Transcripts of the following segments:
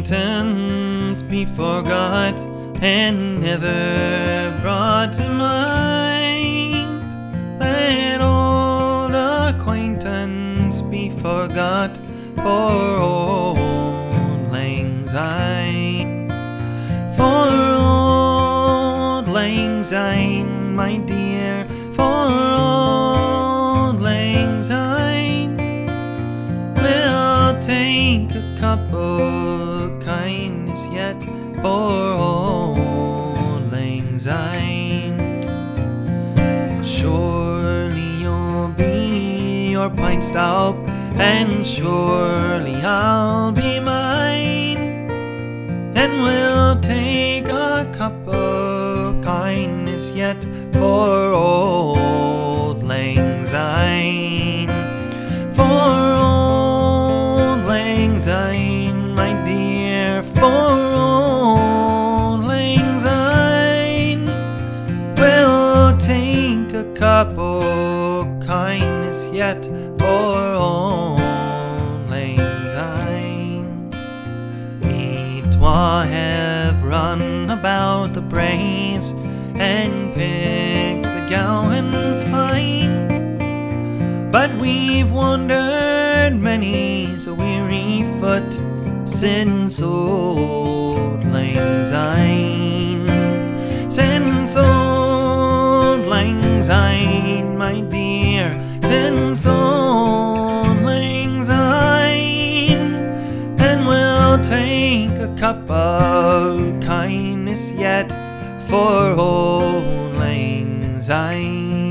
acquaintance be forgot and never brought to mind. Let old acquaintance be forgot for auld lang syne. For auld lang syne, my dear, for auld lang syne. We'll take a cup of kindness yet for auld lang syne. Surely you'll be your pint stop, and surely I'll be mine, and we'll take a cup of kindness yet for auld lang syne. For auld lang syne, my dear, for auld lang syne. We'll take a cup of kindness yet for auld lang syne. We twa have run about the braes and picked the gowans fine, but we've wandered many's a weary foot since auld lang syne. Since auld lang syne, my dear, since auld lang syne. And we'll take a cup of kindness yet for auld lang syne.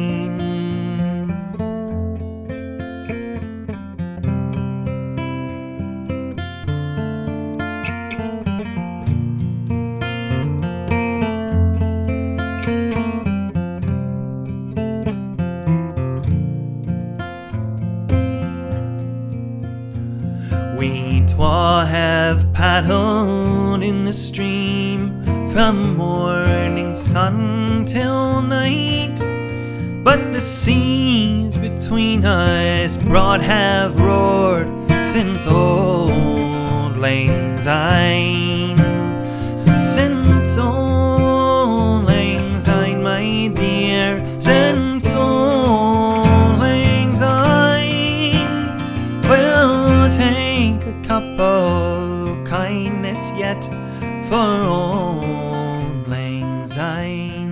We twa have paddled in the stream from morning sun till night, but the seas between us broad have roared since auld lang syne. Since auld lang syne, my dear, since auld lang syne. We'll take a cup of kindness yet for auld lang syne.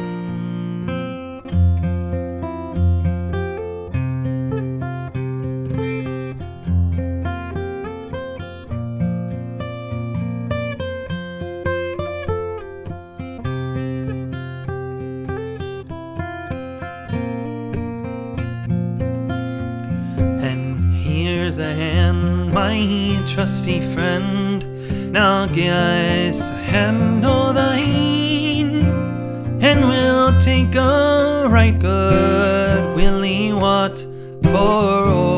And here's a hand, my trusty friend. Now give us a hand o' thine, and we'll take a right good willy wat for